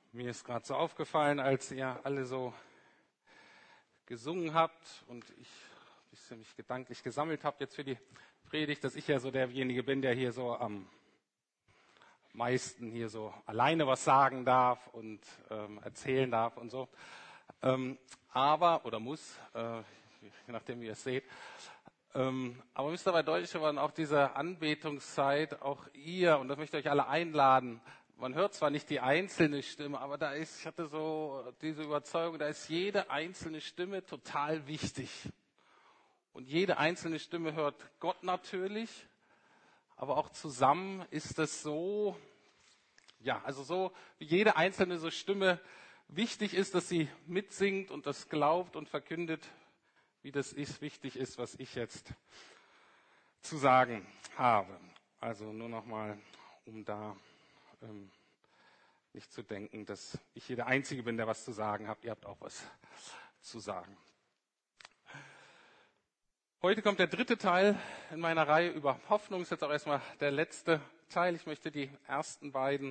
Mir ist gerade so aufgefallen, als ihr alle so gesungen habt und ich ein bisschen mich gedanklich gesammelt habe jetzt für die Predigt, dass ich ja so derjenige bin, der hier so am meisten hier so alleine was sagen darf und erzählen darf und so. Aber, oder muss, je nachdem wie ihr es seht. Aber müsst dabei deutlich geworden, auch diese Anbetungszeit, auch ihr, und das möchte ich euch alle einladen. Man hört zwar nicht die einzelne Stimme, aber ich hatte so diese Überzeugung, da ist jede einzelne Stimme total wichtig. Und jede einzelne Stimme hört Gott natürlich, aber auch zusammen ist es so, ja, also so wie jede einzelne so Stimme wichtig ist, dass sie mitsingt und das glaubt und verkündet, wie das wichtig ist, was ich jetzt zu sagen habe. Also nur nochmal, um da nicht zu denken, dass ich hier der Einzige bin, der was zu sagen hat. Ihr habt auch was zu sagen. Heute kommt der dritte Teil in meiner Reihe über Hoffnung. Ist jetzt auch erstmal der letzte Teil. Ich möchte die ersten beiden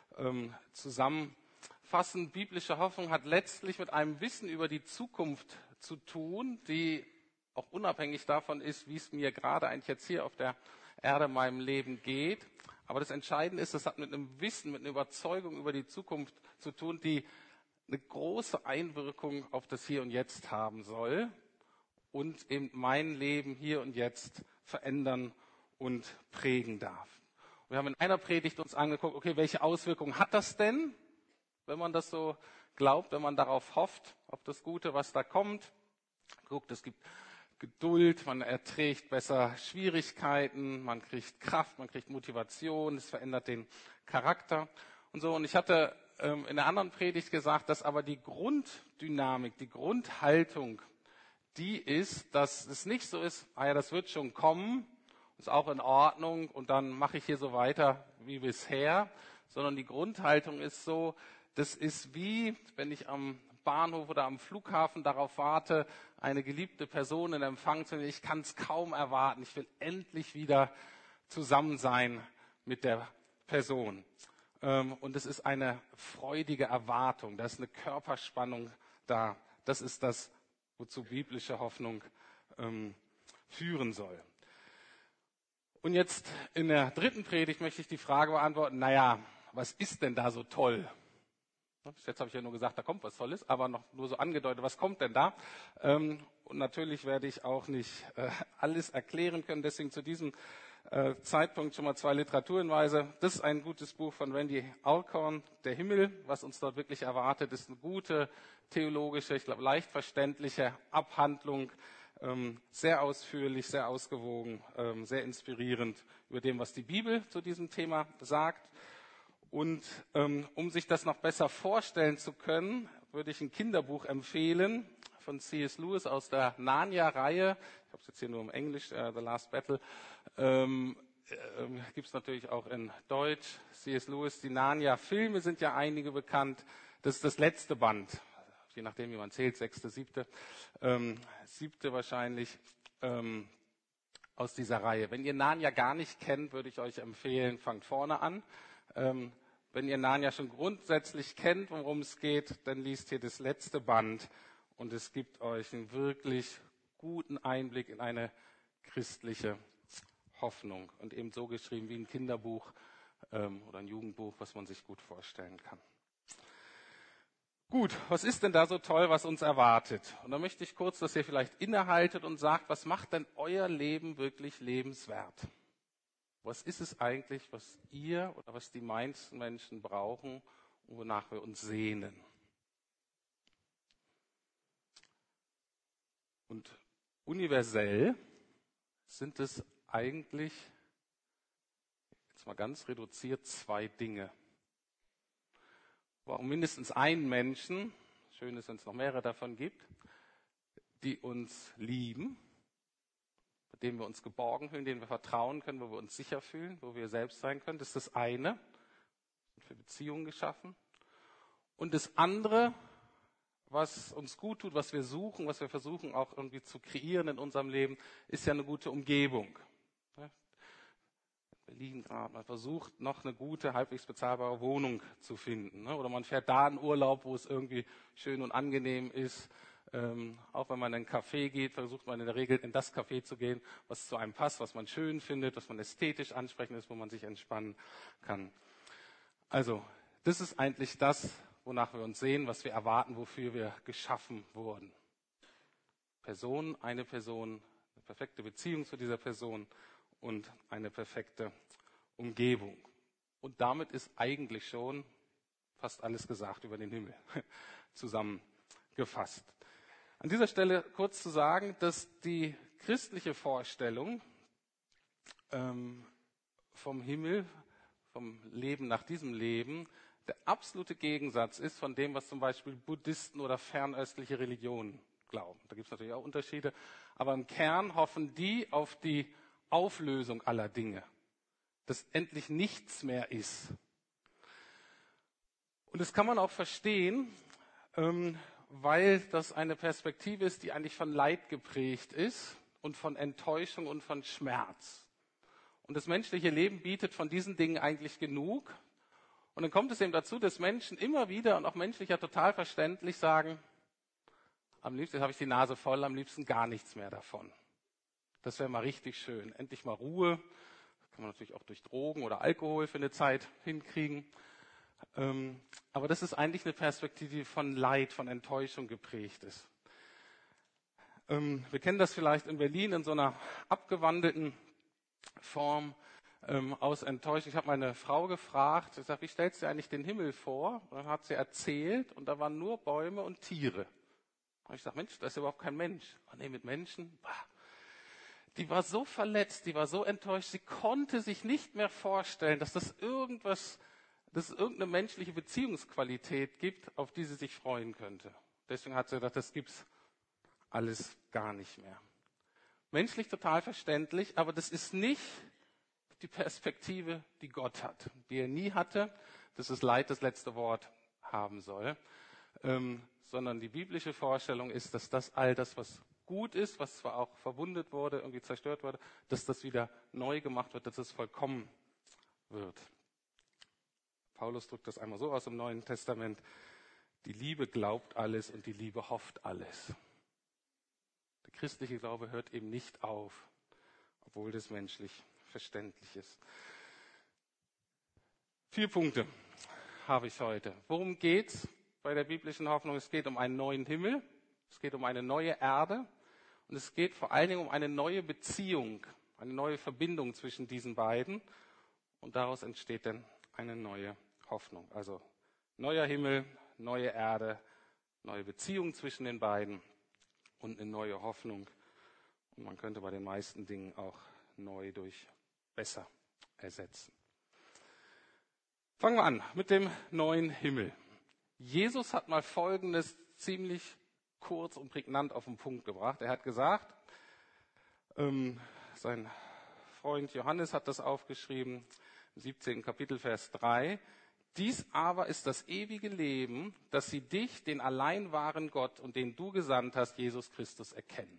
zusammenfassen. Biblische Hoffnung hat letztlich mit einem Wissen über die Zukunft zu tun, die auch unabhängig davon ist, wie es mir gerade eigentlich jetzt hier auf der Erde in meinem Leben geht. Aber das Entscheidende ist, es hat mit einem Wissen, mit einer Überzeugung über die Zukunft zu tun, die eine große Einwirkung auf das Hier und Jetzt haben soll und eben mein Leben hier und jetzt verändern und prägen darf. Wir haben in einer Predigt uns angeguckt, okay, welche Auswirkungen hat das denn, wenn man das so glaubt, wenn man darauf hofft, auf das Gute, was da kommt. Guckt, es gibt Geduld, man erträgt besser Schwierigkeiten, man kriegt Kraft, man kriegt Motivation, es verändert den Charakter und so. Und ich hatte in der anderen Predigt gesagt, dass aber die Grunddynamik, die Grundhaltung, die ist, dass es nicht so ist, das wird schon kommen, ist auch in Ordnung und dann mache ich hier so weiter wie bisher, sondern die Grundhaltung ist so, das ist wie, wenn ich am Bahnhof oder am Flughafen darauf warte, eine geliebte Person in Empfang zu nehmen. Ich kann es kaum erwarten. Ich will endlich wieder zusammen sein mit der Person. Und es ist eine freudige Erwartung. Da ist eine Körperspannung da. Das ist das, wozu biblische Hoffnung führen soll. Und jetzt in der dritten Predigt möchte ich die Frage beantworten, was ist denn da so toll? Jetzt habe ich ja nur gesagt, da kommt was Tolles, aber noch nur so angedeutet, was kommt denn da? Und natürlich werde ich auch nicht alles erklären können, deswegen zu diesem Zeitpunkt schon mal 2 Literaturhinweise. Das ist ein gutes Buch von Randy Alcorn, Der Himmel. Was uns dort wirklich erwartet, ist eine gute theologische, ich glaube leicht verständliche Abhandlung, sehr ausführlich, sehr ausgewogen, sehr inspirierend über dem, was die Bibel zu diesem Thema sagt. Und um sich das noch besser vorstellen zu können, würde ich ein Kinderbuch empfehlen von C.S. Lewis aus der Narnia-Reihe. Ich habe es jetzt hier nur im Englisch, The Last Battle. Gibt es natürlich auch in Deutsch. C.S. Lewis, die Narnia-Filme sind ja einige bekannt. Das ist das letzte Band, je nachdem wie man zählt, 6., 7., 7. wahrscheinlich, aus dieser Reihe. Wenn ihr Narnia gar nicht kennt, würde ich euch empfehlen, fangt vorne an. Wenn ihr Narnia schon grundsätzlich kennt, worum es geht, dann liest hier das letzte Band und es gibt euch einen wirklich guten Einblick in eine christliche Hoffnung und eben so geschrieben wie ein Kinderbuch oder ein Jugendbuch, was man sich gut vorstellen kann. Gut, was ist denn da so toll, was uns erwartet? Und da möchte ich kurz, dass ihr vielleicht innehaltet und sagt, was macht denn euer Leben wirklich lebenswert? Was ist es eigentlich, was ihr oder was die meisten Menschen brauchen und wonach wir uns sehnen? Und universell sind es eigentlich, jetzt mal ganz reduziert, 2 Dinge. Warum mindestens einen Menschen, schön ist, wenn es noch mehrere davon gibt, die uns lieben, mit dem wir uns geborgen fühlen, denen wir vertrauen können, wo wir uns sicher fühlen, wo wir selbst sein können. Das ist das eine, für Beziehungen geschaffen. Und das andere, was uns gut tut, was wir suchen, was wir versuchen auch irgendwie zu kreieren in unserem Leben, ist ja eine gute Umgebung. Berlin gerade, man versucht noch eine gute, halbwegs bezahlbare Wohnung zu finden. Ne? Oder man fährt da in Urlaub, wo es irgendwie schön und angenehm ist. Auch wenn man in einen Café geht, versucht man in der Regel in das Café zu gehen, was zu einem passt, was man schön findet, was man ästhetisch ansprechend ist, wo man sich entspannen kann. Also, das ist eigentlich das, wonach wir uns sehen, was wir erwarten, wofür wir geschaffen wurden. Eine Person, eine perfekte Beziehung zu dieser Person und eine perfekte Umgebung. Und damit ist eigentlich schon fast alles gesagt über den Himmel zusammengefasst. An dieser Stelle kurz zu sagen, dass die christliche Vorstellung vom Himmel, vom Leben nach diesem Leben, der absolute Gegensatz ist von dem, was zum Beispiel Buddhisten oder fernöstliche Religionen glauben. Da gibt es natürlich auch Unterschiede, aber im Kern hoffen die auf die Auflösung aller Dinge, dass endlich nichts mehr ist. Und das kann man auch verstehen, weil das eine Perspektive ist, die eigentlich von Leid geprägt ist und von Enttäuschung und von Schmerz. Und das menschliche Leben bietet von diesen Dingen eigentlich genug. Und dann kommt es eben dazu, dass Menschen immer wieder und auch menschlich ja total verständlich sagen, am liebsten habe ich die Nase voll, am liebsten gar nichts mehr davon. Das wäre mal richtig schön. Endlich mal Ruhe. Das kann man natürlich auch durch Drogen oder Alkohol für eine Zeit hinkriegen. Aber das ist eigentlich eine Perspektive, die von Leid, von Enttäuschung geprägt ist. Wir kennen das vielleicht in Berlin in so einer abgewandelten Form aus Enttäuschung. Ich habe meine Frau gefragt, ich sage, wie stellst du dir eigentlich den Himmel vor? Und dann hat sie erzählt und da waren nur Bäume und Tiere. Und ich sage, Mensch, da ist überhaupt kein Mensch. Oh nee, mit Menschen? Bah. Die war so verletzt, die war so enttäuscht, sie konnte sich nicht mehr vorstellen, dass es irgendeine menschliche Beziehungsqualität gibt, auf die sie sich freuen könnte. Deswegen hat sie gesagt, das gibt's alles gar nicht mehr. Menschlich total verständlich, aber das ist nicht die Perspektive, die Gott hat, die er nie hatte, dass das Leid das letzte Wort haben soll, sondern die biblische Vorstellung ist, dass das all das, was gut ist, was zwar auch verwundet wurde, irgendwie zerstört wurde, dass das wieder neu gemacht wird, dass es vollkommen wird. Paulus drückt das einmal so aus im Neuen Testament: Die Liebe glaubt alles und die Liebe hofft alles. Der christliche Glaube hört eben nicht auf, obwohl das menschlich verständlich ist. 4 Punkte habe ich heute. Worum geht's bei der biblischen Hoffnung? Es geht um einen neuen Himmel, es geht um eine neue Erde und es geht vor allen Dingen um eine neue Beziehung, eine neue Verbindung zwischen diesen beiden. Und daraus entsteht dann eine neue Hoffnung. Also neuer Himmel, neue Erde, neue Beziehung zwischen den beiden und eine neue Hoffnung. Und man könnte bei den meisten Dingen auch neu durch besser ersetzen. Fangen wir an mit dem neuen Himmel. Jesus hat mal Folgendes ziemlich kurz und prägnant auf den Punkt gebracht. Er hat gesagt, sein Freund Johannes hat das aufgeschrieben, im 17. Kapitel, Vers 3. Dies aber ist das ewige Leben, dass sie dich, den allein wahren Gott und den du gesandt hast, Jesus Christus, erkennen.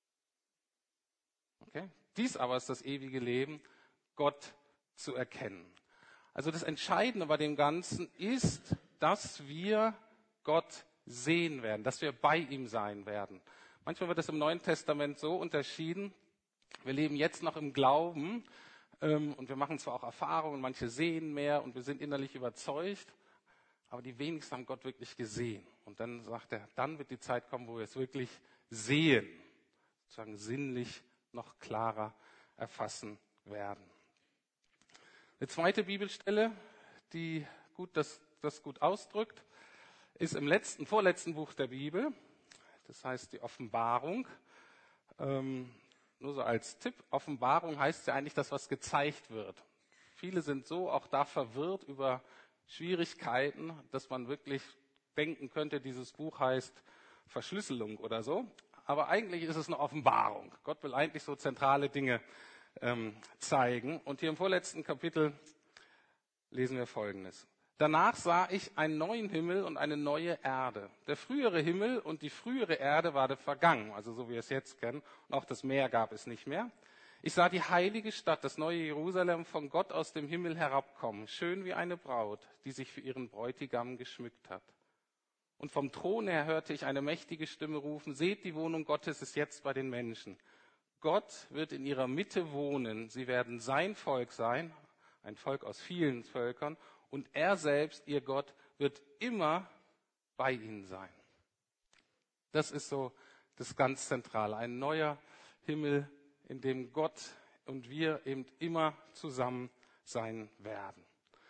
Okay? Dies aber ist das ewige Leben, Gott zu erkennen. Also das Entscheidende bei dem Ganzen ist, dass wir Gott sehen werden, dass wir bei ihm sein werden. Manchmal wird es im Neuen Testament so unterschieden, wir leben jetzt noch im Glauben und wir machen zwar auch Erfahrungen, manche sehen mehr und wir sind innerlich überzeugt, aber die wenigsten haben Gott wirklich gesehen. Und dann sagt er, dann wird die Zeit kommen, wo wir es wirklich sehen, sozusagen sinnlich noch klarer erfassen werden. Eine zweite Bibelstelle, die das gut ausdrückt, ist im vorletzten Buch der Bibel. Das heißt die Offenbarung. Nur so als Tipp, Offenbarung heißt ja eigentlich das, was gezeigt wird. Viele sind so auch da verwirrt über Schwierigkeiten, dass man wirklich denken könnte, dieses Buch heißt Verschlüsselung oder so. Aber eigentlich ist es eine Offenbarung. Gott will eigentlich so zentrale Dinge zeigen. Und hier im vorletzten Kapitel lesen wir Folgendes. Danach sah ich einen neuen Himmel und eine neue Erde. Der frühere Himmel und die frühere Erde waren vergangen, also so wie wir es jetzt kennen. Und auch das Meer gab es nicht mehr. Ich sah die heilige Stadt, das neue Jerusalem, von Gott aus dem Himmel herabkommen, schön wie eine Braut, die sich für ihren Bräutigam geschmückt hat. Und vom Thron her hörte ich eine mächtige Stimme rufen, seht, die Wohnung Gottes ist jetzt bei den Menschen. Gott wird in ihrer Mitte wohnen, sie werden sein Volk sein, ein Volk aus vielen Völkern, und er selbst, ihr Gott, wird immer bei ihnen sein. Das ist so das ganz Zentrale, ein neuer Himmel, in dem Gott und wir eben immer zusammen sein werden.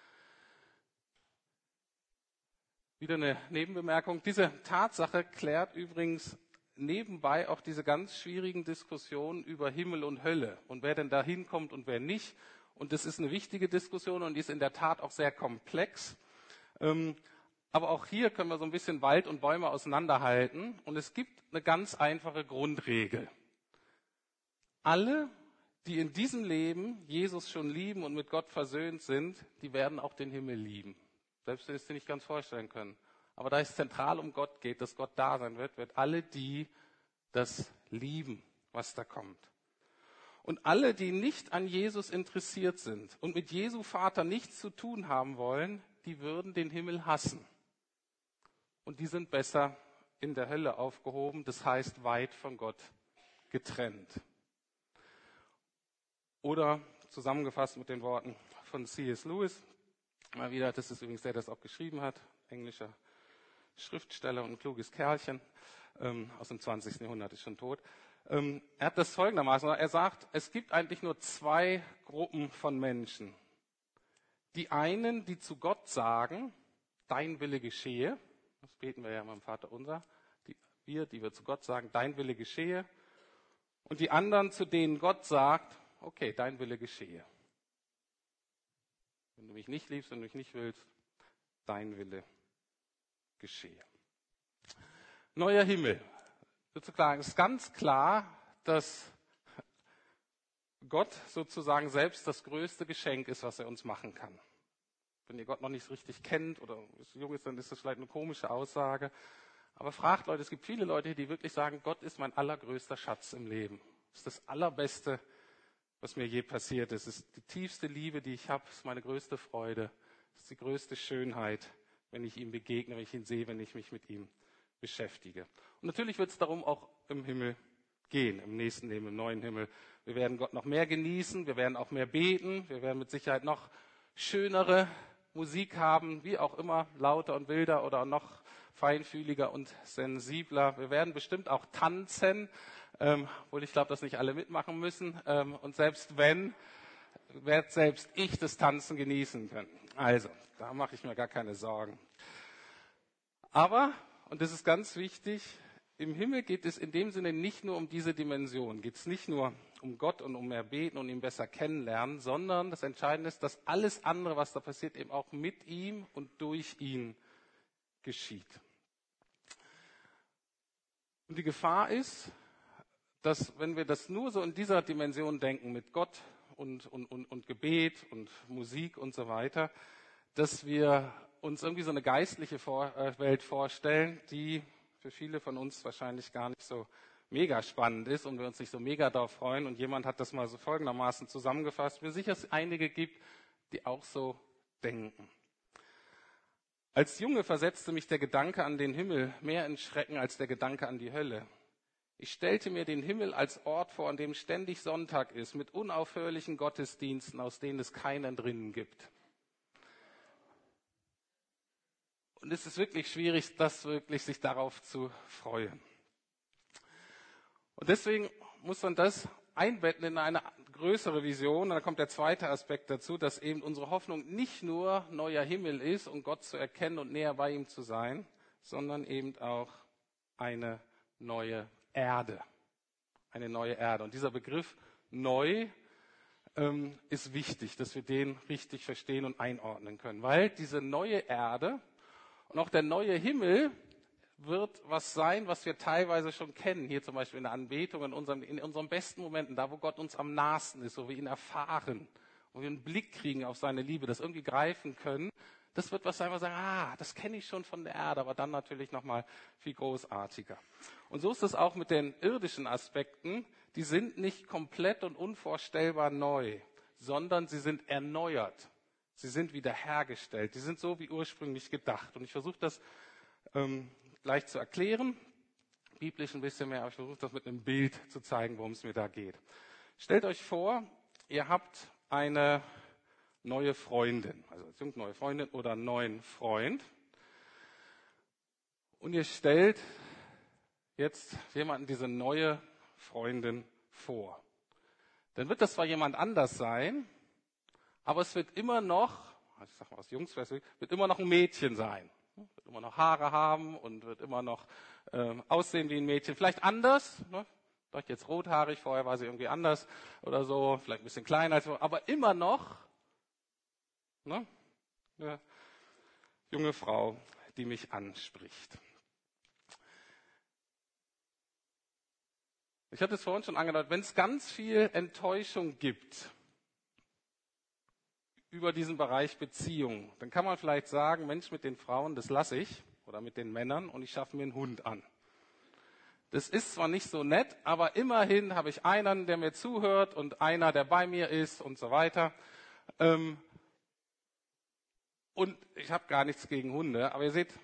Wieder eine Nebenbemerkung. Diese Tatsache klärt übrigens nebenbei auch diese ganz schwierigen Diskussionen über Himmel und Hölle und wer denn da hinkommt und wer nicht. Und das ist eine wichtige Diskussion und die ist in der Tat auch sehr komplex. Aber auch hier können wir so ein bisschen Wald und Bäume auseinanderhalten. Und es gibt eine ganz einfache Grundregel. Alle, die in diesem Leben Jesus schon lieben und mit Gott versöhnt sind, die werden auch den Himmel lieben. Selbst wenn Sie es sich nicht ganz vorstellen können. Aber da es zentral um Gott geht, dass Gott da sein wird, wird alle die das lieben, was da kommt. Und alle, die nicht an Jesus interessiert sind und mit Jesu Vater nichts zu tun haben wollen, die würden den Himmel hassen. Und die sind besser in der Hölle aufgehoben, das heißt weit von Gott getrennt. Oder zusammengefasst mit den Worten von C.S. Lewis, mal wieder, das ist übrigens der das auch geschrieben hat, englischer Schriftsteller und ein kluges Kerlchen, aus dem 20. Jahrhundert, ist schon tot. Er hat das folgendermaßen, er sagt, es gibt eigentlich nur zwei Gruppen von Menschen. Die einen, die zu Gott sagen, dein Wille geschehe, das beten wir ja beim Vater unser, die wir zu Gott sagen, dein Wille geschehe. Und die anderen, zu denen Gott sagt, okay, dein Wille geschehe. Wenn du mich nicht liebst, wenn du mich nicht willst, dein Wille geschehe. Neuer Himmel. Sozusagen ist ganz klar, dass Gott sozusagen selbst das größte Geschenk ist, was er uns machen kann. Wenn ihr Gott noch nicht so richtig kennt oder jung ist, dann ist das vielleicht eine komische Aussage. Aber fragt Leute, es gibt viele Leute, die wirklich sagen, Gott ist mein allergrößter Schatz im Leben. Das ist das Allerbeste, was mir je passiert ist. Es ist die tiefste Liebe, die ich habe. Es ist meine größte Freude. Es ist die größte Schönheit, wenn ich ihm begegne, wenn ich ihn sehe, wenn ich mich mit ihm beschäftige. Und natürlich wird es darum auch im Himmel gehen, im nächsten Leben, im neuen Himmel. Wir werden Gott noch mehr genießen, wir werden auch mehr beten, wir werden mit Sicherheit noch schönere Musik haben, wie auch immer, lauter und wilder oder noch feinfühliger und sensibler. Wir werden bestimmt auch tanzen, obwohl ich glaube, dass nicht alle mitmachen müssen. Und selbst wenn, werde selbst ich das Tanzen genießen können. Also, da mache ich mir gar keine Sorgen. Aber, und das ist ganz wichtig, im Himmel geht es in dem Sinne nicht nur um diese Dimension, geht es nicht nur um Gott und um mehr beten und ihn besser kennenlernen, sondern das Entscheidende ist, dass alles andere, was da passiert, eben auch mit ihm und durch ihn geschieht. Und die Gefahr ist, dass wenn wir das nur so in dieser Dimension denken, mit Gott und Gebet und Musik und so weiter, dass wir uns irgendwie so eine geistliche Welt vorstellen, die für viele von uns wahrscheinlich gar nicht so mega spannend ist und wir uns nicht so mega darauf freuen. Und jemand hat das mal so folgendermaßen zusammengefasst. Mir sicher, es einige gibt, die auch so denken. Als Junge versetzte mich der Gedanke an den Himmel mehr in Schrecken als der Gedanke an die Hölle. Ich stellte mir den Himmel als Ort vor, an dem ständig Sonntag ist, mit unaufhörlichen Gottesdiensten, aus denen es keinen drinnen gibt. Und es ist wirklich schwierig, sich darauf zu freuen. Und deswegen muss man das einbetten in eine größere Vision. Und da kommt der zweite Aspekt dazu, dass eben unsere Hoffnung nicht nur neuer Himmel ist, um Gott zu erkennen und näher bei ihm zu sein, sondern eben auch eine neue Erde. Eine neue Erde. Und dieser Begriff neu ist wichtig, dass wir den richtig verstehen und einordnen können. Weil diese neue Erde und auch der neue Himmel wird was sein, was wir teilweise schon kennen. Hier zum Beispiel in der Anbetung, in unseren besten Momenten, da wo Gott uns am nahesten ist, wo wir ihn erfahren, wo wir einen Blick kriegen auf seine Liebe, das irgendwie greifen können. Das wird was sein, wo wir sagen, das kenne ich schon von der Erde, aber dann natürlich nochmal viel großartiger. Und so ist es auch mit den irdischen Aspekten, die sind nicht komplett und unvorstellbar neu, sondern sie sind erneuert. Sie sind wiederhergestellt. Die sind so wie ursprünglich gedacht. Und ich versuche das gleich zu erklären, biblisch ein bisschen mehr, aber ich versuche das mit einem Bild zu zeigen, worum es mir da geht. Stellt euch vor, ihr habt eine neue Freundin, also eine neue Freundin oder einen neuen Freund. Und ihr stellt jetzt jemanden diese neue Freundin vor. Dann wird das zwar jemand anders sein, aber es wird immer noch, ich sag mal aus Jungsperspektive, wird immer noch ein Mädchen sein. Wird immer noch Haare haben und wird immer noch aussehen wie ein Mädchen. Vielleicht anders, ne? Vielleicht jetzt rothaarig, vorher war sie irgendwie anders oder so, vielleicht ein bisschen kleiner, aber immer noch, ne? Eine junge Frau, die mich anspricht. Ich hatte es vorhin schon angedeutet, wenn es ganz viel Enttäuschung gibt über diesen Bereich Beziehung, dann kann man vielleicht sagen, Mensch, mit den Frauen, das lasse ich, oder mit den Männern, und ich schaffe mir einen Hund an. Das ist zwar nicht so nett, aber immerhin habe ich einen, der mir zuhört und einer, der bei mir ist und so weiter. Und ich habe gar nichts gegen Hunde, aber ihr seht,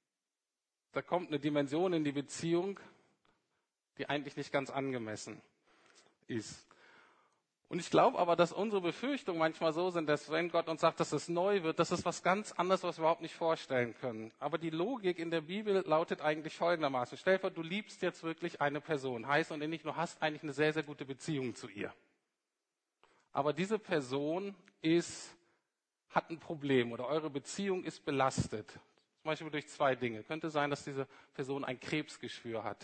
da kommt eine Dimension in die Beziehung, die eigentlich nicht ganz angemessen ist. Und ich glaube aber, dass unsere Befürchtungen manchmal so sind, dass wenn Gott uns sagt, dass es neu wird, das ist was ganz anderes, was wir überhaupt nicht vorstellen können. Aber die Logik in der Bibel lautet eigentlich folgendermaßen. Stell dir vor, du liebst jetzt wirklich eine Person. Heißt und nicht, du hast eigentlich eine sehr, sehr gute Beziehung zu ihr. Aber diese Person hat ein Problem oder eure Beziehung ist belastet. Zum Beispiel durch zwei Dinge. Könnte sein, dass diese Person ein Krebsgeschwür hat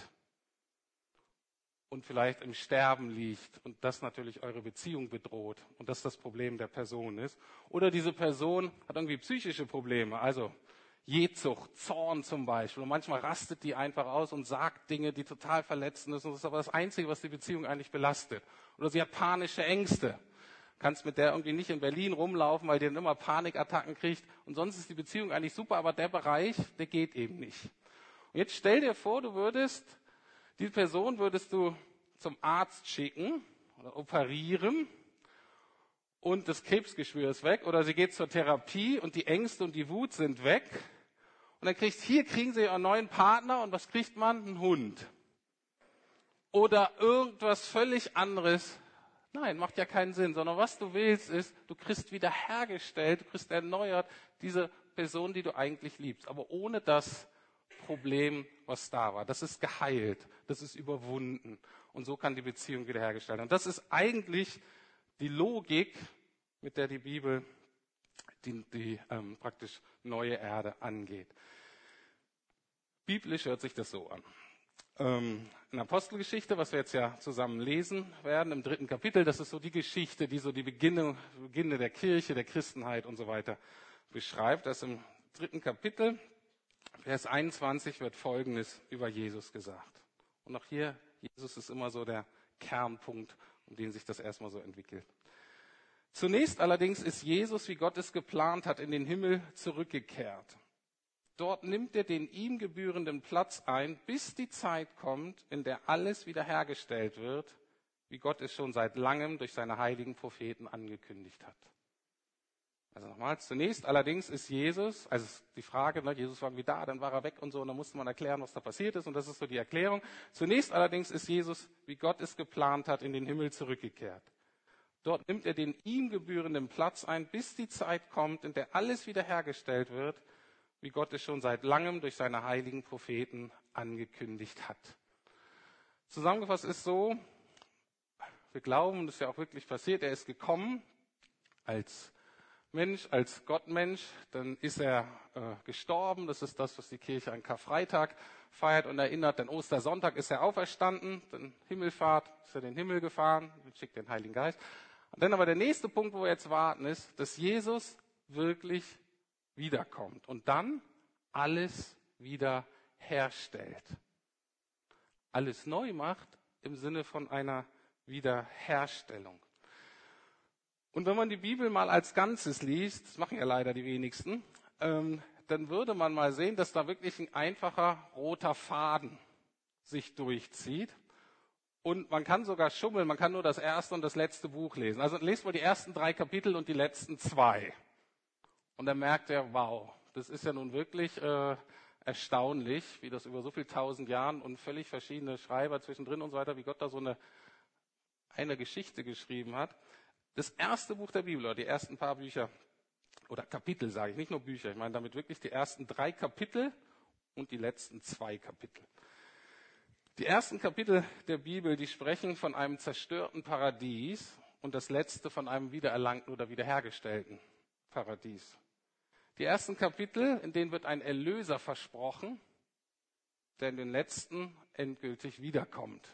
und vielleicht im Sterben liegt und das natürlich eure Beziehung bedroht und das das Problem der Person ist. Oder diese Person hat irgendwie psychische Probleme, also Jähzucht, Zorn zum Beispiel. Und manchmal rastet die einfach aus und sagt Dinge, die total verletzend sind. Und das ist aber das Einzige, was die Beziehung eigentlich belastet. Oder sie hat panische Ängste. Kannst mit der irgendwie nicht in Berlin rumlaufen, weil die dann immer Panikattacken kriegt. Und sonst ist die Beziehung eigentlich super, aber der Bereich, der geht eben nicht. Und jetzt stell dir vor, die Person würdest du zum Arzt schicken oder operieren und das Krebsgeschwür ist weg oder sie geht zur Therapie und die Ängste und die Wut sind weg und dann kriegen sie einen neuen Partner und was kriegt man? Einen Hund. Oder irgendwas völlig anderes. Nein, macht ja keinen Sinn, sondern was du willst ist, du kriegst wiederhergestellt, du kriegst erneuert diese Person, die du eigentlich liebst, aber ohne das Problem, was da war. Das ist geheilt, das ist überwunden. Und so kann die Beziehung wiederhergestellt werden. Und das ist eigentlich die Logik, mit der die Bibel die praktisch neue Erde angeht. Biblisch hört sich das so an. In Apostelgeschichte, was wir jetzt ja zusammen lesen werden, im 3. Kapitel, das ist so die Geschichte, die so die Beginne der Kirche, der Christenheit und so weiter beschreibt. Das im 3. Kapitel, Vers 21 wird Folgendes über Jesus gesagt. Und auch hier, Jesus ist immer so der Kernpunkt, um den sich das erstmal so entwickelt. Zunächst allerdings ist Jesus, wie Gott es geplant hat, in den Himmel zurückgekehrt. Dort nimmt er den ihm gebührenden Platz ein, bis die Zeit kommt, in der alles wiederhergestellt wird, wie Gott es schon seit langem durch seine heiligen Propheten angekündigt hat. Also nochmals, zunächst allerdings ist Jesus, also die Frage, Jesus war irgendwie da, dann war er weg und so, und dann musste man erklären, was da passiert ist, und das ist so die Erklärung. Zunächst allerdings ist Jesus, wie Gott es geplant hat, in den Himmel zurückgekehrt. Dort nimmt er den ihm gebührenden Platz ein, bis die Zeit kommt, in der alles wiederhergestellt wird, wie Gott es schon seit langem durch seine heiligen Propheten angekündigt hat. Zusammengefasst ist so, wir glauben, das ist ja auch wirklich passiert, er ist gekommen als Mensch, als Gottmensch, dann ist er gestorben, das ist das, was die Kirche an Karfreitag feiert und erinnert, denn Ostersonntag ist er auferstanden, dann Himmelfahrt, ist er in den Himmel gefahren, schickt den Heiligen Geist. Und dann aber der nächste Punkt, wo wir jetzt warten, ist, dass Jesus wirklich wiederkommt und dann alles wieder herstellt. Alles neu macht im Sinne von einer Wiederherstellung. Und wenn man die Bibel mal als Ganzes liest, das machen ja leider die wenigsten, dann würde man mal sehen, dass da wirklich ein einfacher roter Faden sich durchzieht. Und man kann sogar schummeln, man kann nur das erste und das letzte Buch lesen. Also lest mal die ersten 3 Kapitel und die letzten 2. Und dann merkt er, wow, das ist ja nun wirklich erstaunlich, wie das über so viele 1000 Jahren und völlig verschiedene Schreiber zwischendrin und so weiter, wie Gott da so eine Geschichte geschrieben hat. Das erste Buch der Bibel, oder die ersten paar Bücher, oder Kapitel sage ich, nicht nur Bücher, ich meine damit wirklich die ersten 3 Kapitel und die letzten 2 Kapitel. Die ersten Kapitel der Bibel, die sprechen von einem zerstörten Paradies und das letzte von einem wiedererlangten oder wiederhergestellten Paradies. Die ersten Kapitel, in denen wird ein Erlöser versprochen, der in den letzten endgültig wiederkommt.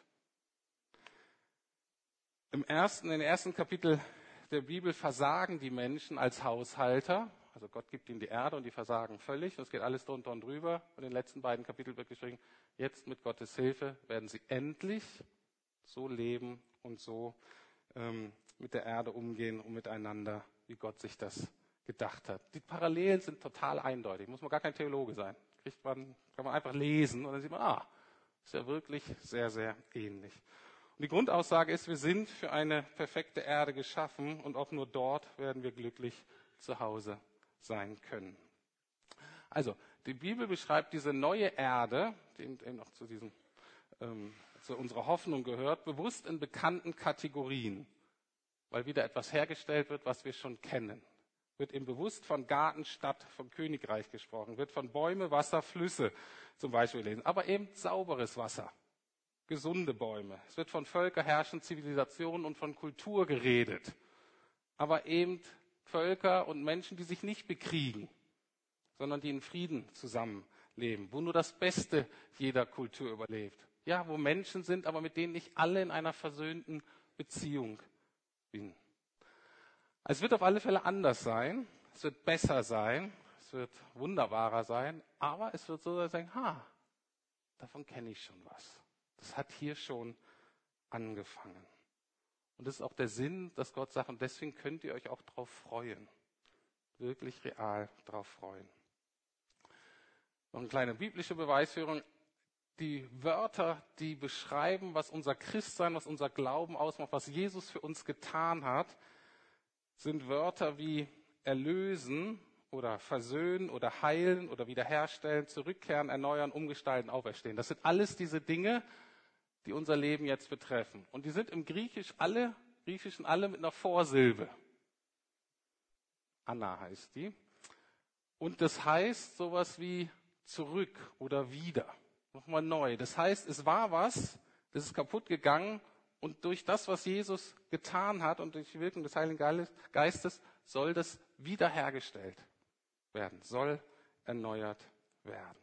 In den ersten Kapitel der Bibel versagen die Menschen als Haushalter. Also Gott gibt ihnen die Erde und die versagen völlig. Es geht alles drunter und drüber. Und in den letzten beiden Kapiteln wird geschrieben, jetzt mit Gottes Hilfe werden sie endlich so leben und so mit der Erde umgehen und miteinander, wie Gott sich das gedacht hat. Die Parallelen sind total eindeutig. Muss man gar kein Theologe sein. Kann man einfach lesen und dann sieht man, ist ja wirklich sehr, sehr ähnlich. Und die Grundaussage ist, wir sind für eine perfekte Erde geschaffen und auch nur dort werden wir glücklich zu Hause sein können. Also, die Bibel beschreibt diese neue Erde, die eben auch zu unserer Hoffnung gehört, bewusst in bekannten Kategorien, weil wieder etwas hergestellt wird, was wir schon kennen. Wird eben bewusst von Garten, Stadt, vom Königreich gesprochen, wird von Bäume, Wasser, Flüsse zum Beispiel gelesen, aber eben sauberes Wasser, gesunde Bäume. Es wird von Völker, Herrschen, Zivilisationen und von Kultur geredet, aber eben Völker und Menschen, die sich nicht bekriegen, sondern die in Frieden zusammenleben, wo nur das Beste jeder Kultur überlebt. Ja, wo Menschen sind, aber mit denen nicht alle in einer versöhnten Beziehung sind. Es wird auf alle Fälle anders sein, es wird besser sein, es wird wunderbarer sein, aber es wird so sein, davon kenne ich schon was. Das hat hier schon angefangen. Und das ist auch der Sinn, dass Gott sagt, und deswegen könnt ihr euch auch drauf freuen. Wirklich real drauf freuen. Noch eine kleine biblische Beweisführung. Die Wörter, die beschreiben, was unser Christsein, was unser Glauben ausmacht, was Jesus für uns getan hat, sind Wörter wie erlösen oder versöhnen oder heilen oder wiederherstellen, zurückkehren, erneuern, umgestalten, auferstehen. Das sind alles diese Dinge, die unser Leben jetzt betreffen. Und die sind im Griechischen alle mit einer Vorsilbe. Anna heißt die. Und das heißt sowas wie zurück oder wieder. Nochmal neu. Das heißt, es war was, das ist kaputt gegangen und durch das, was Jesus getan hat und durch die Wirkung des Heiligen Geistes soll das wiederhergestellt werden, soll erneuert werden.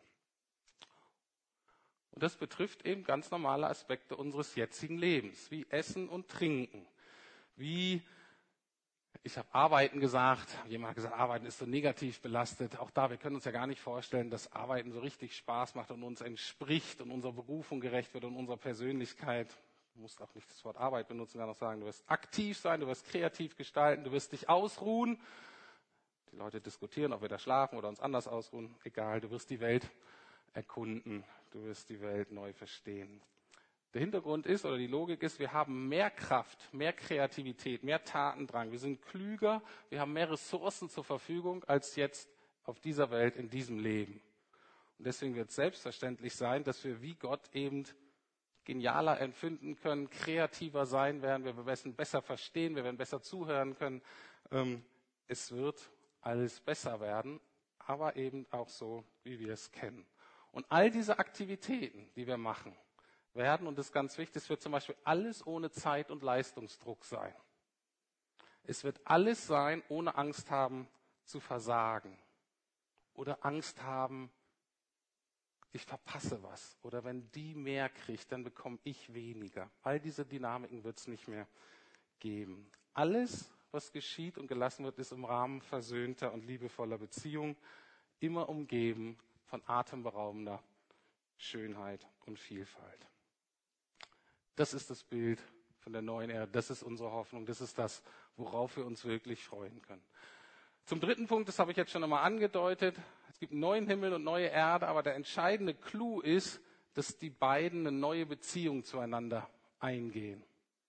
Und das betrifft eben ganz normale Aspekte unseres jetzigen Lebens, wie Essen und Trinken, wie, ich habe Arbeiten gesagt, jemand hat gesagt, Arbeiten ist so negativ belastet. Auch da, wir können uns ja gar nicht vorstellen, dass Arbeiten so richtig Spaß macht und uns entspricht und unserer Berufung gerecht wird und unserer Persönlichkeit. Du musst auch nicht das Wort Arbeit benutzen, sondern auch sagen, du wirst aktiv sein, du wirst kreativ gestalten, du wirst dich ausruhen. Die Leute diskutieren, ob wir da schlafen oder uns anders ausruhen. Egal, du wirst die Welt erkunden, du wirst die Welt neu verstehen. Der Hintergrund ist, oder die Logik ist, wir haben mehr Kraft, mehr Kreativität, mehr Tatendrang. Wir sind klüger, wir haben mehr Ressourcen zur Verfügung als jetzt auf dieser Welt, in diesem Leben. Und deswegen wird es selbstverständlich sein, dass wir wie Gott eben genialer empfinden können, kreativer sein werden, wir werden besser verstehen, wir werden besser zuhören können. Es wird alles besser werden, aber eben auch so, wie wir es kennen. Und all diese Aktivitäten, die wir machen, werden, und das ist ganz wichtig, es wird zum Beispiel alles ohne Zeit- und Leistungsdruck sein. Es wird alles sein, ohne Angst haben zu versagen oder Angst haben, ich verpasse was oder wenn die mehr kriegt, dann bekomme ich weniger. All diese Dynamiken wird es nicht mehr geben. Alles, was geschieht und gelassen wird, ist im Rahmen versöhnter und liebevoller Beziehung, immer umgeben von atemberaubender Schönheit und Vielfalt. Das ist das Bild von der neuen Erde, das ist unsere Hoffnung, das ist das, worauf wir uns wirklich freuen können. Zum dritten Punkt, das habe ich jetzt schon einmal angedeutet, es gibt einen neuen Himmel und neue Erde, aber der entscheidende Clou ist, dass die beiden eine neue Beziehung zueinander eingehen.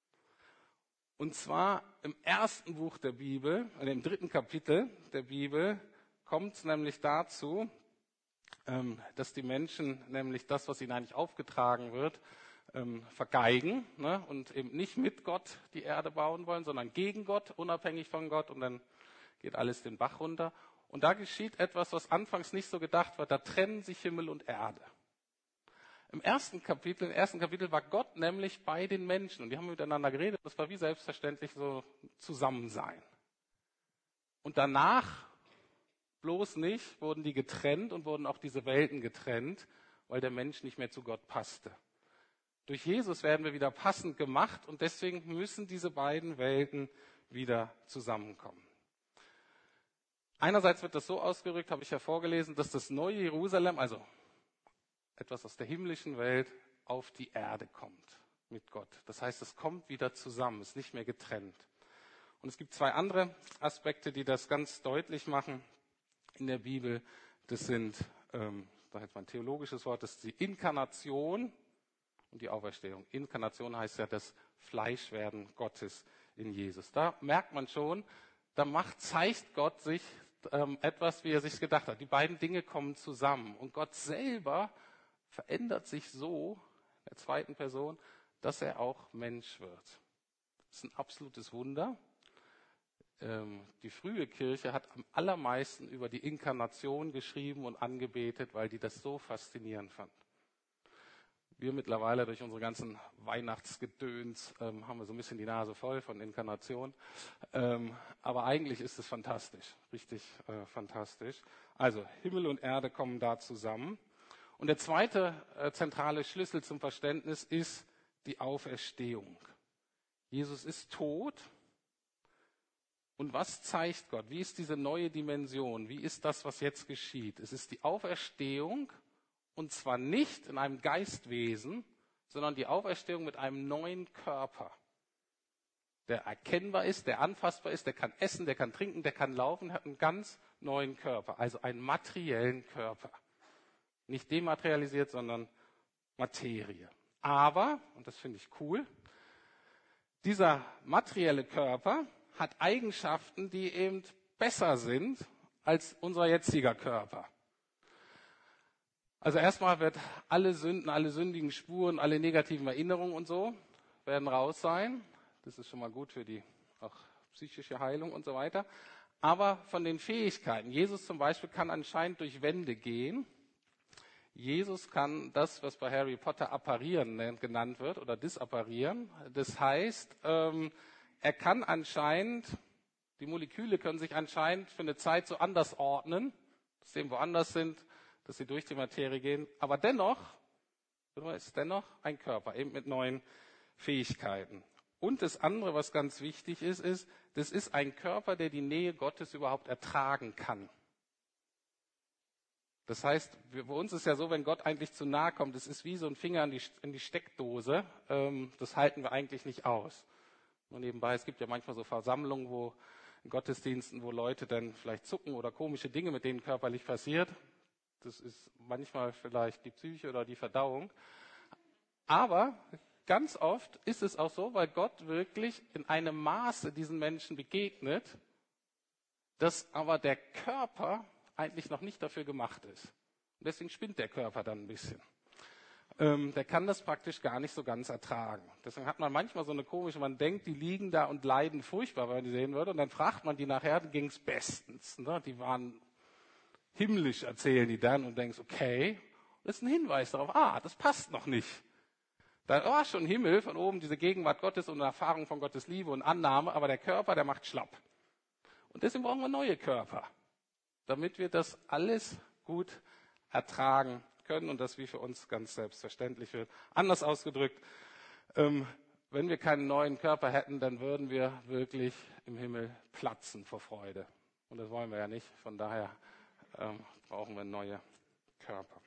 Und zwar im ersten Buch der Bibel, im 3. Kapitel der Bibel, kommt es nämlich dazu, dass die Menschen nämlich das, was ihnen eigentlich aufgetragen wird, vergeigen, ne, und eben nicht mit Gott die Erde bauen wollen, sondern gegen Gott, unabhängig von Gott, und dann geht alles den Bach runter. Und da geschieht etwas, was anfangs nicht so gedacht wird. Da trennen sich Himmel und Erde. Im ersten Kapitel war Gott nämlich bei den Menschen und die haben miteinander geredet. Das war wie selbstverständlich so Zusammensein. Und danach bloß nicht wurden die getrennt und wurden auch diese Welten getrennt, weil der Mensch nicht mehr zu Gott passte. Durch Jesus werden wir wieder passend gemacht und deswegen müssen diese beiden Welten wieder zusammenkommen. Einerseits wird das so ausgerückt, habe ich ja vorgelesen, dass das neue Jerusalem, also etwas aus der himmlischen Welt, auf die Erde kommt mit Gott. Das heißt, es kommt wieder zusammen, ist nicht mehr getrennt. Und es gibt zwei andere Aspekte, die das ganz deutlich machen in der Bibel. Das sind, da jetzt mal ein theologisches Wort, das ist die Inkarnation und die Auferstehung. Inkarnation heißt ja das Fleischwerden Gottes in Jesus. Da merkt man schon, zeigt Gott sich etwas, wie er sich gedacht hat. Die beiden Dinge kommen zusammen und Gott selber verändert sich so, in der zweiten Person, dass er auch Mensch wird. Das ist ein absolutes Wunder. Die frühe Kirche hat am allermeisten über die Inkarnation geschrieben und angebetet, weil die das so faszinierend fand. Wir mittlerweile durch unsere ganzen Weihnachtsgedöns haben wir so ein bisschen die Nase voll von Inkarnation. Aber eigentlich ist es fantastisch, richtig fantastisch. Also Himmel und Erde kommen da zusammen. Und der zweite zentrale Schlüssel zum Verständnis ist die Auferstehung. Jesus ist tot. Und was zeigt Gott? Wie ist diese neue Dimension? Wie ist das, was jetzt geschieht? Es ist die Auferstehung. Und zwar nicht in einem Geistwesen, sondern die Auferstehung mit einem neuen Körper, der erkennbar ist, der anfassbar ist, der kann essen, der kann trinken, der kann laufen, hat einen ganz neuen Körper, also einen materiellen Körper. Nicht dematerialisiert, sondern Materie. Aber, und das finde ich cool, dieser materielle Körper hat Eigenschaften, die eben besser sind als unser jetziger Körper. Also erstmal wird alle Sünden, alle sündigen Spuren, alle negativen Erinnerungen und so werden raus sein. Das ist schon mal gut für die auch psychische Heilung und so weiter. Aber von den Fähigkeiten, Jesus zum Beispiel kann anscheinend durch Wände gehen. Jesus kann das, was bei Harry Potter apparieren genannt wird oder disapparieren. Das heißt, er kann anscheinend, die Moleküle können sich anscheinend für eine Zeit so anders ordnen, dass sie woanders sind, dass sie durch die Materie gehen, aber dennoch ist dennoch ein Körper, eben mit neuen Fähigkeiten. Und das andere, was ganz wichtig ist, das ist ein Körper, der die Nähe Gottes überhaupt ertragen kann. Das heißt, bei uns ist ja so, wenn Gott eigentlich zu nahe kommt, das ist wie so ein Finger in die Steckdose, das halten wir eigentlich nicht aus. Nur nebenbei, es gibt ja manchmal so Versammlungen, in Gottesdiensten, wo Leute dann vielleicht zucken oder komische Dinge mit denen körperlich passiert. Das ist manchmal vielleicht die Psyche oder die Verdauung. Aber ganz oft ist es auch so, weil Gott wirklich in einem Maße diesen Menschen begegnet, dass aber der Körper eigentlich noch nicht dafür gemacht ist. Und deswegen spinnt der Körper dann ein bisschen. Der kann das praktisch gar nicht so ganz ertragen. Deswegen hat man manchmal so eine komische, man denkt, die liegen da und leiden furchtbar, wenn man die sehen würde. Und dann fragt man die nachher, ging es bestens. Ne? Die waren himmlisch, erzählen die dann und denkst, okay, das ist ein Hinweis darauf, das passt noch nicht. Da war schon Himmel von oben, diese Gegenwart Gottes und eine Erfahrung von Gottes Liebe und Annahme, aber der Körper, der macht schlapp. Und deswegen brauchen wir neue Körper, damit wir das alles gut ertragen können und das wie für uns ganz selbstverständlich wird. Anders ausgedrückt, wenn wir keinen neuen Körper hätten, dann würden wir wirklich im Himmel platzen vor Freude. Und das wollen wir ja nicht, von daher brauchen wir neue Körper.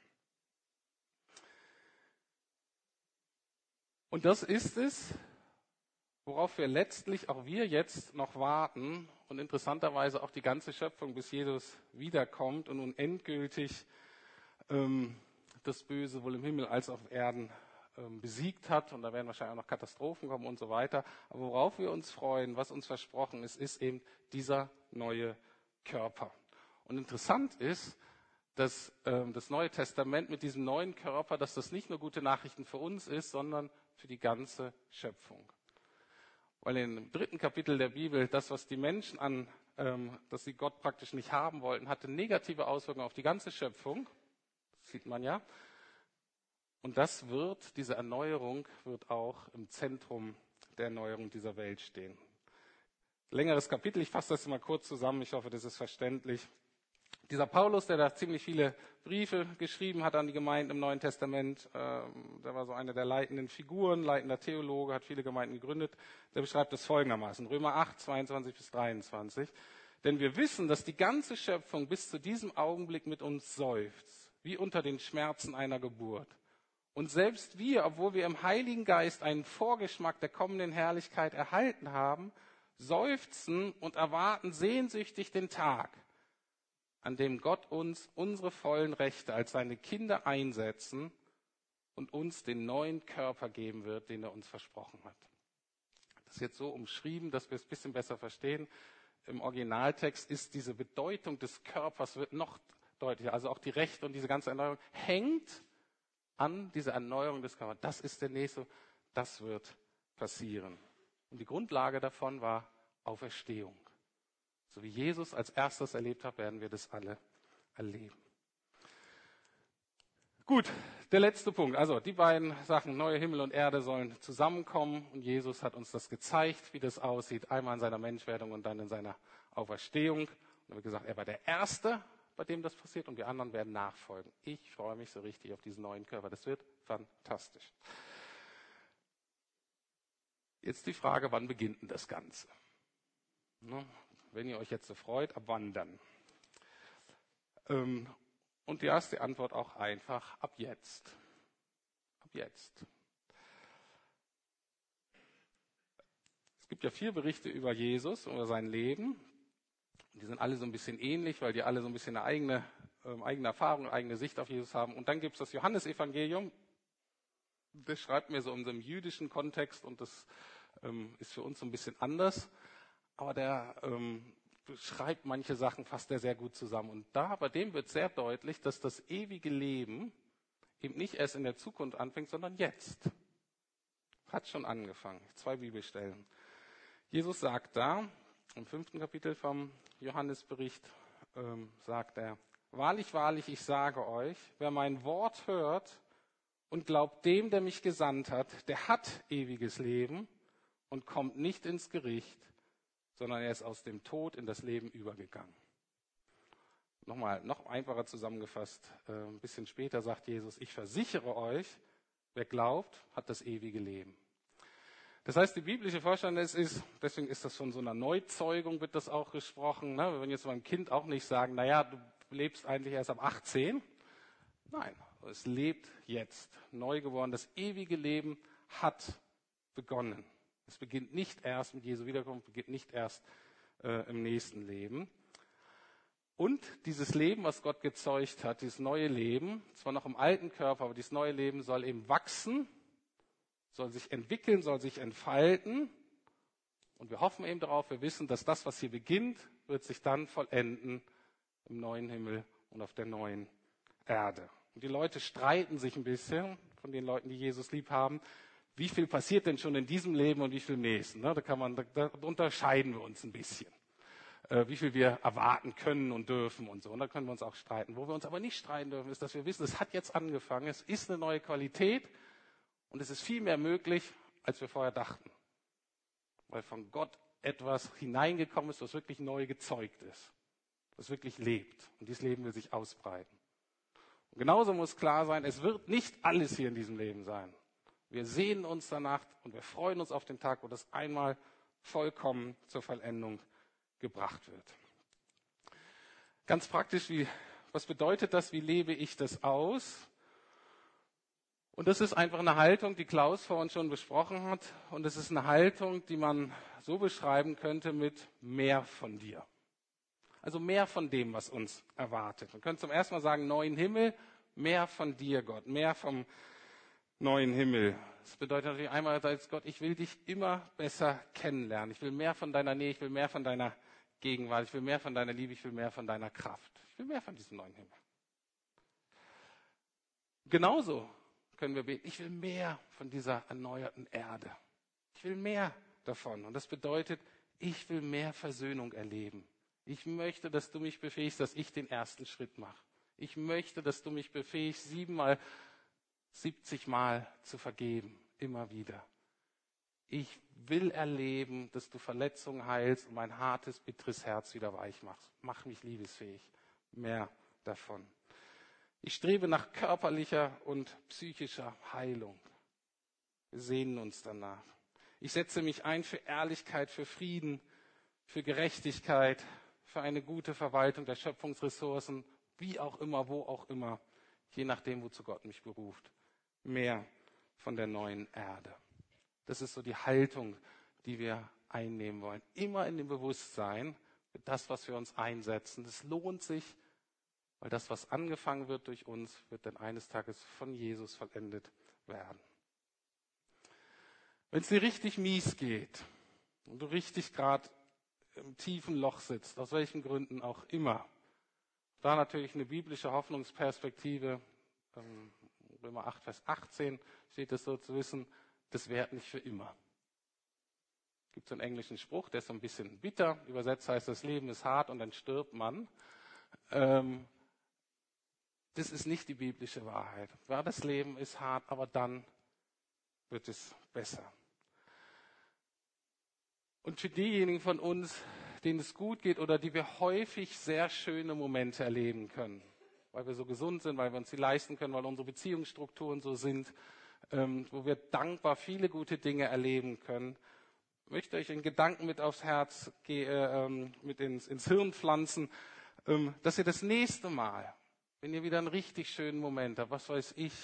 Und das ist es, worauf wir letztlich auch wir jetzt noch warten und interessanterweise auch die ganze Schöpfung, bis Jesus wiederkommt und nun endgültig das Böse sowohl im Himmel als auch auf Erden besiegt hat. Und da werden wahrscheinlich auch noch Katastrophen kommen und so weiter. Aber worauf wir uns freuen, was uns versprochen ist, ist eben dieser neue Körper. Und interessant ist, dass das Neue Testament mit diesem neuen Körper, dass das nicht nur gute Nachrichten für uns ist, sondern für die ganze Schöpfung. Weil im 3. Kapitel der Bibel, das, was die Menschen dass sie Gott praktisch nicht haben wollten, hatte negative Auswirkungen auf die ganze Schöpfung. Das sieht man ja. Und diese Erneuerung wird auch im Zentrum der Erneuerung dieser Welt stehen. Längeres Kapitel, ich fasse das mal kurz zusammen, ich hoffe, das ist verständlich. Dieser Paulus, der da ziemlich viele Briefe geschrieben hat an die Gemeinden im Neuen Testament, der war so einer der leitenden Figuren, leitender Theologe, hat viele Gemeinden gegründet, der beschreibt es folgendermaßen, Römer 8, 22 bis 23. Denn wir wissen, dass die ganze Schöpfung bis zu diesem Augenblick mit uns seufzt, wie unter den Schmerzen einer Geburt. Und selbst wir, obwohl wir im Heiligen Geist einen Vorgeschmack der kommenden Herrlichkeit erhalten haben, seufzen und erwarten sehnsüchtig den Tag, an dem Gott uns unsere vollen Rechte als seine Kinder einsetzen und uns den neuen Körper geben wird, den er uns versprochen hat. Das ist jetzt so umschrieben, dass wir es ein bisschen besser verstehen. Im Originaltext ist diese Bedeutung des Körpers wird noch deutlicher. Also auch die Rechte und diese ganze Erneuerung hängt an dieser Erneuerung des Körpers. Das ist der nächste, das wird passieren. Und die Grundlage davon war Auferstehung. So wie Jesus als erstes erlebt hat, werden wir das alle erleben. Gut, der letzte Punkt. Also die beiden Sachen, neue Himmel und Erde sollen zusammenkommen. Und Jesus hat uns das gezeigt, wie das aussieht. Einmal in seiner Menschwerdung und dann in seiner Auferstehung. Und er hat gesagt, er war der Erste, bei dem das passiert. Und die anderen werden nachfolgen. Ich freue mich so richtig auf diesen neuen Körper. Das wird fantastisch. Jetzt die Frage, wann beginnt denn das Ganze? Wenn ihr euch jetzt so freut, ab wann dann? Und ja, ist die Antwort auch einfach, ab jetzt. Ab jetzt. Es gibt ja 4 Berichte über Jesus, über sein Leben. Die sind alle so ein bisschen ähnlich, weil die alle so ein bisschen eine eigene Erfahrung, eine eigene Sicht auf Jesus haben. Und dann gibt es das Johannesevangelium. Das schreibt mir so in unserem jüdischen Kontext und das ist für uns so ein bisschen anders. Aber der beschreibt manche Sachen, fasst er sehr gut zusammen. Und bei dem wird sehr deutlich, dass das ewige Leben eben nicht erst in der Zukunft anfängt, sondern jetzt. Hat schon angefangen. 2 Bibelstellen. Jesus sagt da, im 5. Kapitel vom Johannesbericht, sagt er, wahrlich, wahrlich, ich sage euch, wer mein Wort hört und glaubt dem, der mich gesandt hat, der hat ewiges Leben und kommt nicht ins Gericht, sondern er ist aus dem Tod in das Leben übergegangen. Noch einfacher zusammengefasst, ein bisschen später sagt Jesus, ich versichere euch, wer glaubt, hat das ewige Leben. Das heißt, die biblische Vorstellung ist, deswegen ist das von so einer Neuzeugung, wird das auch gesprochen. Ne? Wir würden jetzt beim Kind auch nicht sagen, naja, du lebst eigentlich erst ab 18. Nein, es lebt jetzt, neu geworden. Das ewige Leben hat begonnen. Es beginnt nicht erst mit Jesu Wiederkunft, beginnt nicht erst im nächsten Leben. Und dieses Leben, was Gott gezeugt hat, dieses neue Leben, zwar noch im alten Körper, aber dieses neue Leben soll eben wachsen, soll sich entwickeln, soll sich entfalten. Und wir hoffen eben darauf, wir wissen, dass das, was hier beginnt, wird sich dann vollenden im neuen Himmel und auf der neuen Erde. Und die Leute streiten sich ein bisschen, von den Leuten, die Jesus lieb haben, wie viel passiert denn schon in diesem Leben und wie viel im nächsten? Da unterscheiden wir uns ein bisschen. Wie viel wir erwarten können und dürfen und so. Und da können wir uns auch streiten. Wo wir uns aber nicht streiten dürfen, ist, dass wir wissen, es hat jetzt angefangen, es ist eine neue Qualität und es ist viel mehr möglich, als wir vorher dachten. Weil von Gott etwas hineingekommen ist, was wirklich neu gezeugt ist, was wirklich lebt. Und dieses Leben will sich ausbreiten. Und genauso muss klar sein, es wird nicht alles hier in diesem Leben sein. Wir sehnen uns danach und wir freuen uns auf den Tag, wo das einmal vollkommen zur Vollendung gebracht wird. Ganz praktisch, was bedeutet das? Wie lebe ich das aus? Und das ist einfach eine Haltung, die Klaus vorhin schon besprochen hat. Und es ist eine Haltung, die man so beschreiben könnte mit mehr von dir. Also mehr von dem, was uns erwartet. Man könnte zum ersten Mal sagen, neuen Himmel, mehr von dir, Gott, mehr vom neuen Himmel. Das bedeutet natürlich einerseits, Gott, ich will dich immer besser kennenlernen. Ich will mehr von deiner Nähe, ich will mehr von deiner Gegenwart, ich will mehr von deiner Liebe, ich will mehr von deiner Kraft. Ich will mehr von diesem neuen Himmel. Genauso können wir beten, ich will mehr von dieser erneuerten Erde. Ich will mehr davon. Und das bedeutet, ich will mehr Versöhnung erleben. Ich möchte, dass du mich befähigst, dass ich den ersten Schritt mache. Ich möchte, dass du mich befähigst, 70 Mal zu vergeben. Immer wieder. Ich will erleben, dass du Verletzungen heilst und mein hartes, bitteres Herz wieder weich machst. Mach mich liebesfähig. Mehr davon. Ich strebe nach körperlicher und psychischer Heilung. Wir sehnen uns danach. Ich setze mich ein für Ehrlichkeit, für Frieden, für Gerechtigkeit, für eine gute Verwaltung der Schöpfungsressourcen, wie auch immer, wo auch immer, je nachdem, wozu Gott mich beruft. Mehr von der neuen Erde. Das ist so die Haltung, die wir einnehmen wollen. Immer in dem Bewusstsein, das, was wir uns einsetzen, das lohnt sich, weil das, was angefangen wird durch uns, wird dann eines Tages von Jesus vollendet werden. Wenn es dir richtig mies geht und du richtig gerade im tiefen Loch sitzt, aus welchen Gründen auch immer, da natürlich eine biblische Hoffnungsperspektive, Römer 8, Vers 18 steht es so zu wissen, das währt nicht für immer. Es gibt so einen englischen Spruch, der ist so ein bisschen bitter, übersetzt heißt, das Leben ist hart und dann stirbt man. Das ist nicht die biblische Wahrheit. Ja, das Leben ist hart, aber dann wird es besser. Und für diejenigen von uns, denen es gut geht oder die wir häufig sehr schöne Momente erleben können, weil wir so gesund sind, weil wir uns die leisten können, weil unsere Beziehungsstrukturen so sind, wo wir dankbar viele gute Dinge erleben können, möchte ich einen Gedanken mit aufs Herz, mit ins Hirn pflanzen, dass ihr das nächste Mal, wenn ihr wieder einen richtig schönen Moment habt, was weiß ich,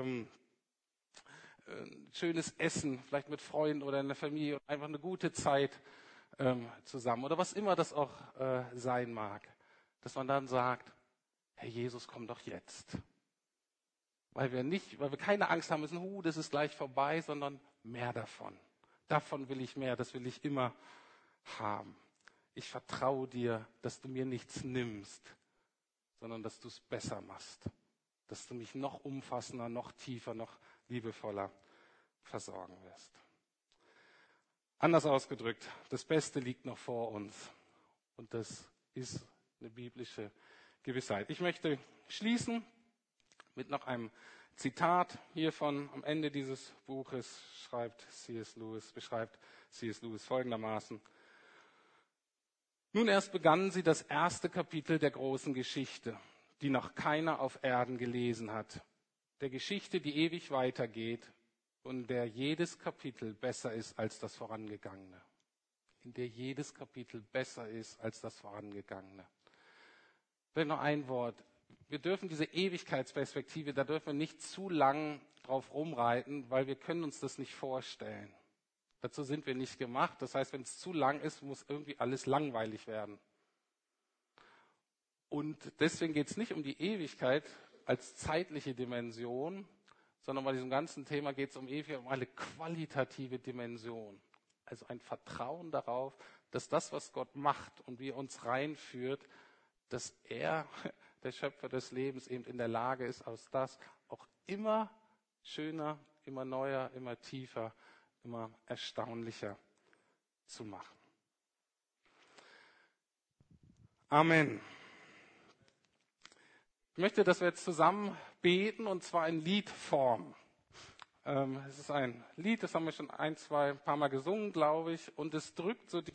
schönes Essen, vielleicht mit Freunden oder in der Familie, einfach eine gute Zeit zusammen oder was immer das auch sein mag, dass man dann sagt, Herr Jesus, komm doch jetzt. Weil wir keine Angst haben müssen, das ist gleich vorbei, sondern mehr davon. Davon will ich mehr, das will ich immer haben. Ich vertraue dir, dass du mir nichts nimmst, sondern dass du es besser machst. Dass du mich noch umfassender, noch tiefer, noch liebevoller versorgen wirst. Anders ausgedrückt, das Beste liegt noch vor uns. Und das ist eine biblische Gewissheit. Ich möchte schließen mit noch einem Zitat hiervon. Am Ende dieses Buches beschreibt C.S. Lewis folgendermaßen. Nun erst begannen sie das erste Kapitel der großen Geschichte, die noch keiner auf Erden gelesen hat. Der Geschichte, die ewig weitergeht und der jedes Kapitel besser ist als das vorangegangene. In der jedes Kapitel besser ist als das vorangegangene. Vielleicht noch ein Wort. Wir dürfen diese Ewigkeitsperspektive, da dürfen wir nicht zu lang drauf rumreiten, weil wir können uns das nicht vorstellen. Dazu sind wir nicht gemacht. Das heißt, wenn es zu lang ist, muss irgendwie alles langweilig werden. Und deswegen geht es nicht um die Ewigkeit als zeitliche Dimension, sondern bei diesem ganzen Thema geht es um Ewigkeit, um eine qualitative Dimension. Also ein Vertrauen darauf, dass das, was Gott macht und wie er uns reinführt, dass er, der Schöpfer des Lebens, eben in der Lage ist, aus das auch immer schöner, immer neuer, immer tiefer, immer erstaunlicher zu machen. Amen. Ich möchte, dass wir jetzt zusammen beten, und zwar in Liedform. Es ist ein Lied, das haben wir schon ein paar Mal gesungen, glaube ich, und es drückt so die